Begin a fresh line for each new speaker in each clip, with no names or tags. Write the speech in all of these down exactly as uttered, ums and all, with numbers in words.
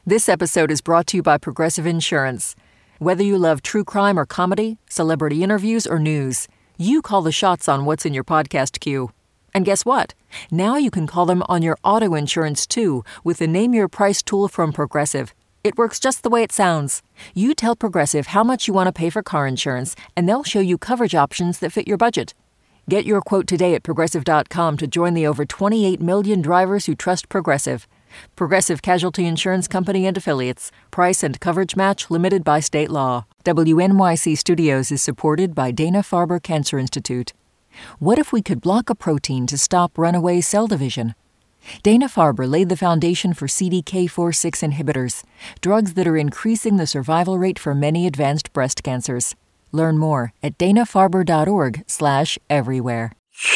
This episode is brought to you by Progressive Insurance. Whether you love true crime or comedy, celebrity interviews or news, you call the shots on what's in your podcast queue. And guess what? Now you can call them on your auto insurance too with the Name Your Price tool from Progressive. It works just the way it sounds. You tell Progressive how much you want to pay for car insurance, and they'll show you coverage options that fit your budget. Get your quote today at Progressive dot com to join the over twenty-eight million drivers who trust Progressive. Progressive Casualty Insurance Company and Affiliates. Price and coverage match limited by state law. W N Y C Studios is supported by Dana-Farber Cancer Institute. What if we could block a protein to stop runaway cell division? Dana-Farber laid the foundation for C D K four six inhibitors, drugs that are increasing the survival rate for many advanced breast cancers. Learn more at dana-farber.org slash everywhere.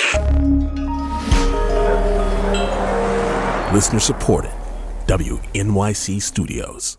Listener supported. W N Y C Studios.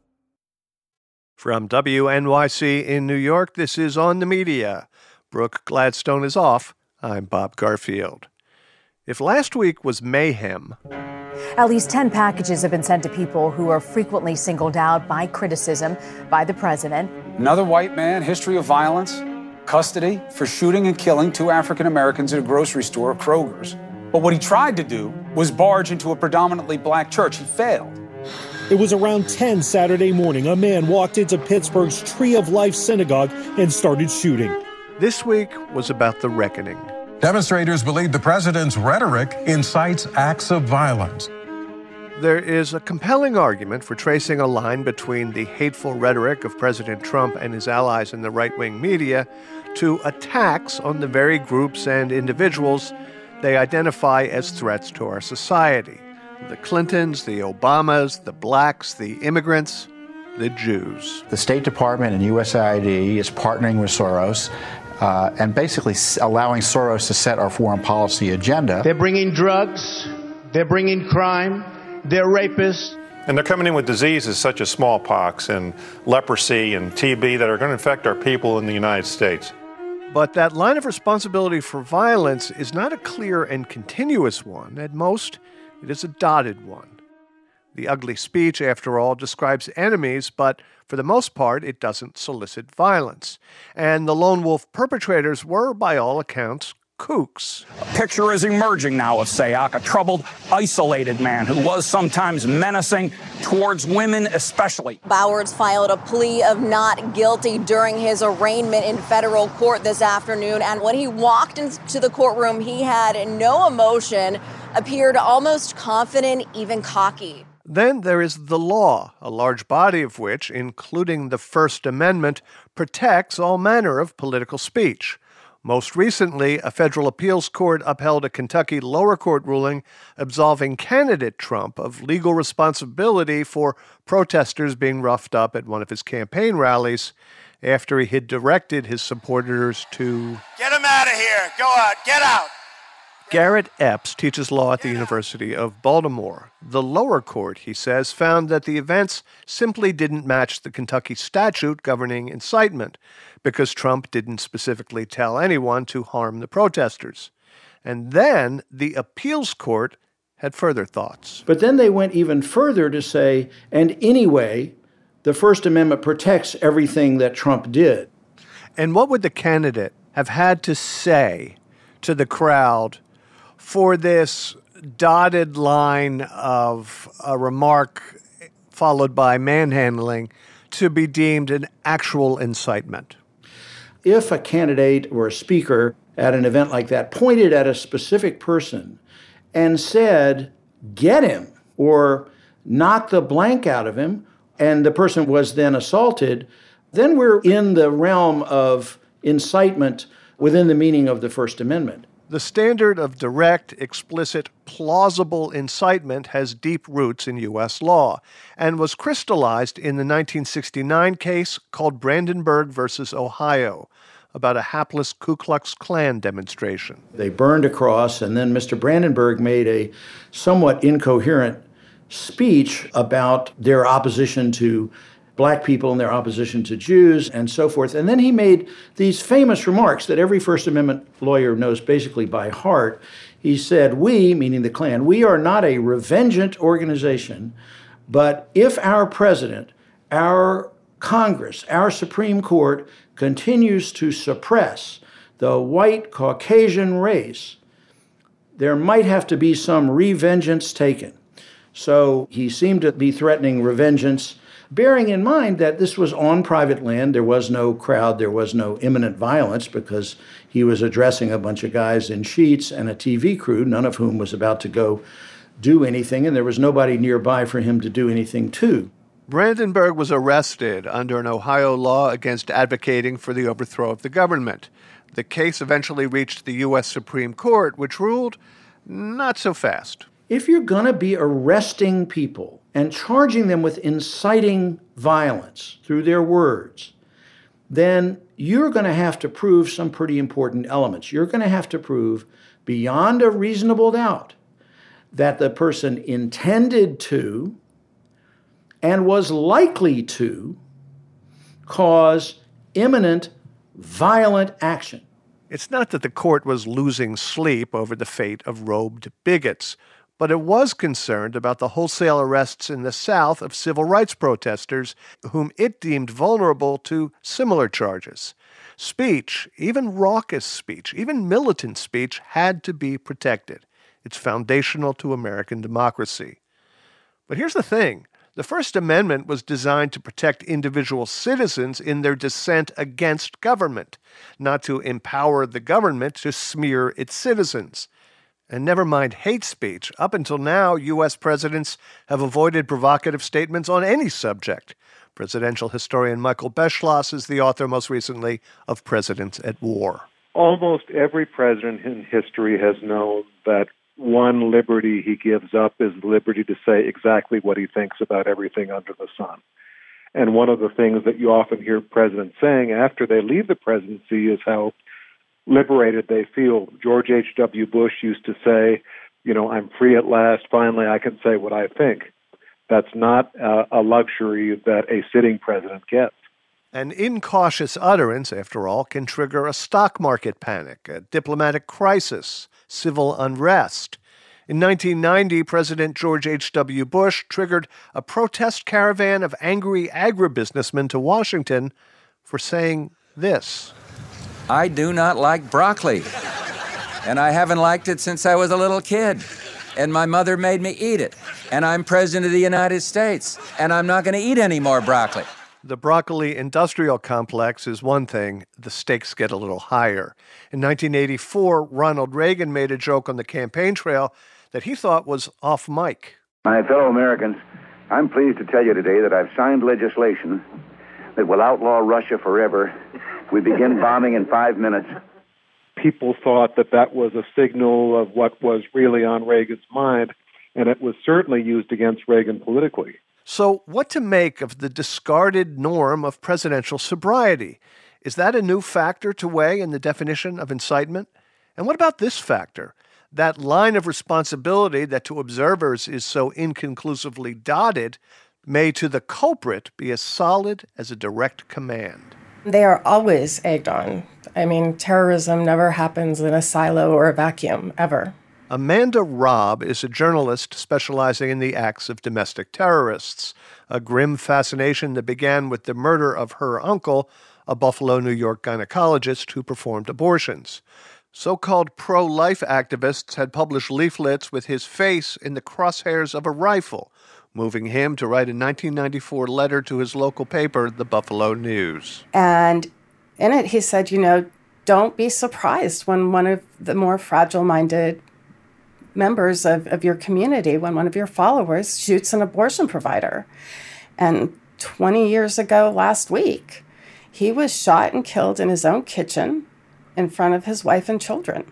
From W N Y C in New York, this is On the Media. Brooke Gladstone is off. I'm Bob Garfield. If last week was mayhem...
At least ten packages have been sent to people who are frequently singled out by criticism by the president.
Another white man, history of violence, custody for shooting and killing two African Americans at a grocery store, Kroger's. But what he tried to do was barge into a predominantly black church. He failed.
It was around ten Saturday morning. A man walked into Pittsburgh's Tree of Life Synagogue and started shooting.
This week was about the reckoning.
Demonstrators believe the president's rhetoric incites acts of violence.
There is a compelling argument for tracing a line between the hateful rhetoric of President Trump and his allies in the right-wing media to attacks on the very groups and individuals they identify as threats to our society. The Clintons, the Obamas, the blacks, the immigrants, the Jews.
The State Department and U S A I D is partnering with Soros uh, and basically allowing Soros to set our foreign policy agenda.
They're bringing drugs, they're bringing crime, they're rapists.
And they're coming in with diseases such as smallpox and leprosy and T B that are going to infect our people in the United States.
But that line of responsibility for violence is not a clear and continuous one. At most, it is a dotted one. The ugly speech, after all, describes enemies, but for the most part, it doesn't solicit violence. And the lone wolf perpetrators were, by all accounts, kooks.
A picture is emerging now of Sayoc, a troubled, isolated man who was sometimes menacing towards women especially.
Bowers filed a plea of not guilty during his arraignment in federal court this afternoon. And when he walked into the courtroom, he had no emotion, appeared almost confident, even cocky.
Then there is the law, a large body of which, including the First Amendment, protects all manner of political speech. Most recently, a federal appeals court upheld a Kentucky lower court ruling absolving candidate Trump of legal responsibility for protesters being roughed up at one of his campaign rallies after he had directed his supporters to...
Get him out of here! Go out! Get out!
Garrett Epps teaches law at the University of Baltimore. The lower court, he says, found that the events simply didn't match the Kentucky statute governing incitement because Trump didn't specifically tell anyone to harm the protesters. And then the appeals court had further thoughts.
But then they went even further to say, and anyway, the First Amendment protects everything that Trump did.
And what would the candidate have had to say to the crowd for this dotted line of a remark followed by manhandling to be deemed an actual incitement?
If a candidate or a speaker at an event like that pointed at a specific person and said, get him, or knock the blank out of him, and the person was then assaulted, then we're in the realm of incitement within the meaning of the First Amendment.
The standard of direct, explicit, plausible incitement has deep roots in U S law and was crystallized in the nineteen sixty-nine case called Brandenburg versus Ohio about a hapless Ku Klux Klan demonstration.
They burned a cross, and then Mister Brandenburg made a somewhat incoherent speech about their opposition to black people and their opposition to Jews and so forth. And then he made these famous remarks that every First Amendment lawyer knows basically by heart. He said, we, meaning the Klan, we are not a revengeant organization, But if our president, our Congress, our Supreme Court continues to suppress the white Caucasian race, there might have to be some revengeance taken. So he seemed to be threatening revengeance, bearing in mind that this was on private land. There was no crowd. There was no imminent violence because he was addressing a bunch of guys in sheets and a T V crew, none of whom was about to go do anything, and there was nobody nearby for him to do anything to.
Brandenburg was arrested under an Ohio law against advocating for the overthrow of the government. The case eventually reached the U S Supreme Court, which ruled not so fast.
If you're going to be arresting people and charging them with inciting violence through their words, then you're going to have to prove some pretty important elements. You're going to have to prove beyond a reasonable doubt that the person intended to and was likely to cause imminent violent action.
It's not that the court was losing sleep over the fate of robed bigots, but it was concerned about the wholesale arrests in the South of civil rights protesters whom it deemed vulnerable to similar charges. Speech, even raucous speech, even militant speech, had to be protected. It's foundational to American democracy. But here's the thing. The First Amendment was designed to protect individual citizens in their dissent against government, not to empower the government to smear its citizens. And never mind hate speech. Up until now, U S presidents have avoided provocative statements on any subject. Presidential historian Michael Beschloss is the author, most recently, of Presidents at War.
Almost every president in history has known that one liberty he gives up is the liberty to say exactly what he thinks about everything under the sun. And one of the things that you often hear presidents saying after they leave the presidency is how liberated they feel. George H W Bush used to say, you know, I'm free at last. Finally, I can say what I think. That's not uh, a luxury that a sitting president gets.
An incautious utterance, after all, can trigger a stock market panic, a diplomatic crisis, civil unrest. In nineteen ninety, President George H W Bush triggered a protest caravan of angry agribusinessmen to Washington for saying this.
I do not like broccoli, and I haven't liked it since I was a little kid, and my mother made me eat it, and I'm president of the United States, and I'm not going to eat any more broccoli.
The broccoli industrial complex is one thing. The stakes get a little higher. In nineteen eighty-four, Ronald Reagan made a joke on the campaign trail that he thought was off mic.
My fellow Americans, I'm pleased to tell you today that I've signed legislation that will outlaw Russia forever. We begin bombing in five minutes.
People thought that that was a signal of what was really on Reagan's mind, and it was certainly used against Reagan politically.
So what to make of the discarded norm of presidential sobriety? Is that a new factor to weigh in the definition of incitement? And what about this factor? That line of responsibility that to observers is so inconclusively dotted may to the culprit be as solid as a direct command.
They are always egged on. I mean, terrorism never happens in a silo or a vacuum, ever.
Amanda Robb is a journalist specializing in the acts of domestic terrorists, a grim fascination that began with the murder of her uncle, a Buffalo, New York gynecologist who performed abortions. So-called pro-life activists had published leaflets with his face in the crosshairs of a rifle, moving him to write a nineteen ninety-four letter to his local paper, the Buffalo News.
And in it, he said, you know, don't be surprised when one of the more fragile-minded members of, of your community, when one of your followers shoots an abortion provider. And twenty years ago last week, he was shot and killed in his own kitchen in front of his wife and children.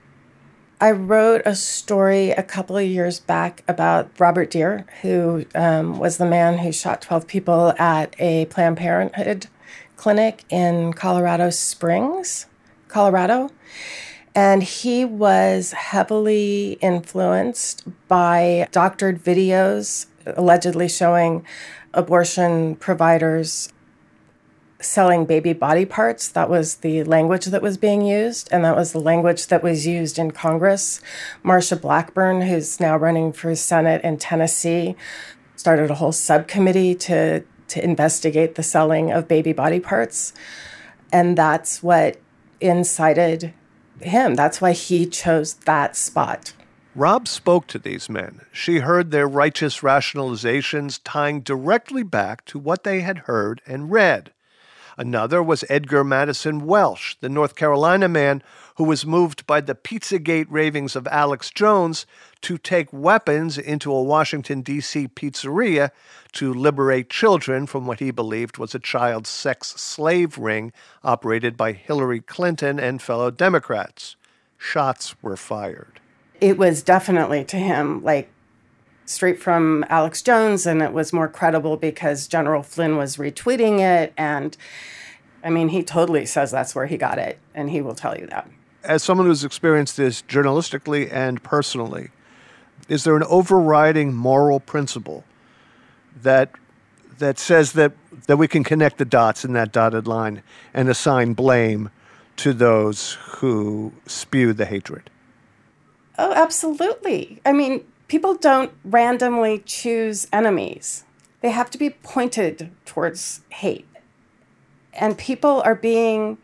I wrote a story a couple of years back about Robert Deere, who um, was the man who shot twelve people at a Planned Parenthood clinic in Colorado Springs, Colorado. And he was heavily influenced by doctored videos allegedly showing abortion providers selling baby body parts. That was the language that was being used, and that was the language that was used in Congress. Marsha Blackburn, who's now running for Senate in Tennessee, started a whole subcommittee to, to investigate the selling of baby body parts. And that's what incited him. That's why he chose that spot.
Rob spoke to these men. She heard their righteous rationalizations tying directly back to what they had heard and read. Another was Edgar Madison Welsh, the North Carolina man who was moved by the Pizzagate ravings of Alex Jones to take weapons into a Washington, D C pizzeria to liberate children from what he believed was a child sex slave ring operated by Hillary Clinton and fellow Democrats. Shots were fired.
It was definitely to him like straight from Alex Jones, and it was more credible because General Flynn was retweeting it. And I mean, he totally says that's where he got it, and he will tell you that.
As someone who's experienced this journalistically and personally, is there an overriding moral principle that that says that, that we can connect the dots in that dotted line and assign blame to those who spew the hatred?
Oh, absolutely. I mean, people don't randomly choose enemies. They have to be pointed towards hate. And people are being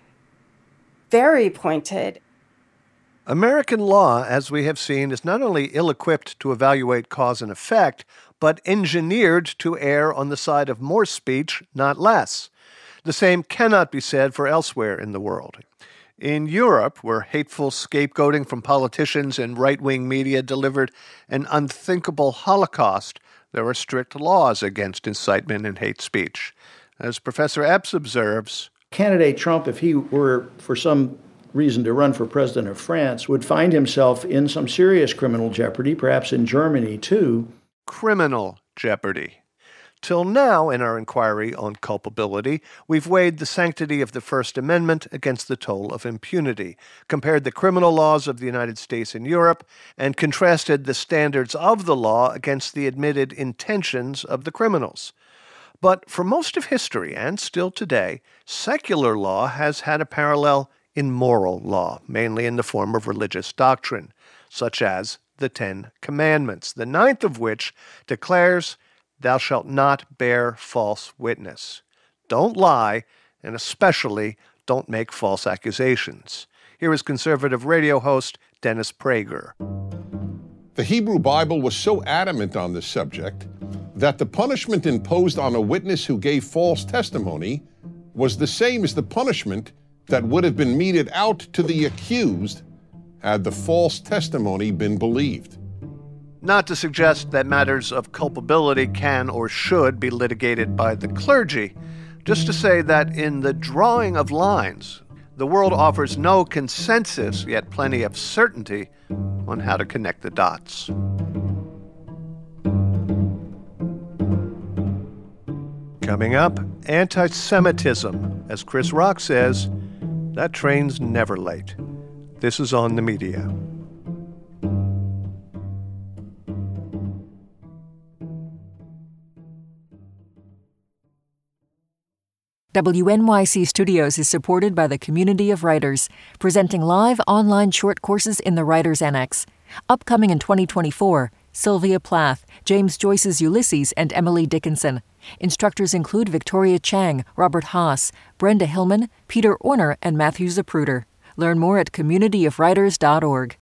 very pointed.
American law, as we have seen, is not only ill-equipped to evaluate cause and effect, but engineered to err on the side of more speech, not less. The same cannot be said for elsewhere in the world. In Europe, where hateful scapegoating from politicians and right-wing media delivered an unthinkable holocaust, there are strict laws against incitement and hate speech. As Professor Epps observes,
candidate Trump, if he were for some reason to run for president of France, would find himself in some serious criminal jeopardy, perhaps in Germany too.
Criminal jeopardy. Till now, in our inquiry on culpability, we've weighed the sanctity of the First Amendment against the toll of impunity, compared the criminal laws of the United States and Europe, and contrasted the standards of the law against the admitted intentions of the criminals. But for most of history, and still today, secular law has had a parallel in moral law, mainly in the form of religious doctrine, such as the Ten Commandments, the ninth of which declares, "Thou shalt not bear false witness." Don't lie, and especially don't make false accusations. Here is conservative radio host Dennis Prager.
The Hebrew Bible was so adamant on this subject that the punishment imposed on a witness who gave false testimony was the same as the punishment that would have been meted out to the accused had the false testimony been believed.
Not to suggest that matters of culpability can or should be litigated by the clergy, just to say that in the drawing of lines, the world offers no consensus, yet plenty of certainty on how to connect the dots. Coming up, anti-Semitism. As Chris Rock says, that train's never late. This is On the Media.
W N Y C Studios is supported by the Community of Writers, presenting live online short courses in the Writer's Annex. Upcoming in twenty twenty-four, Sylvia Plath, James Joyce's Ulysses, and Emily Dickinson. Instructors include Victoria Chang, Robert Haas, Brenda Hillman, Peter Orner, and Matthew Zapruder. Learn more at community of writers dot org.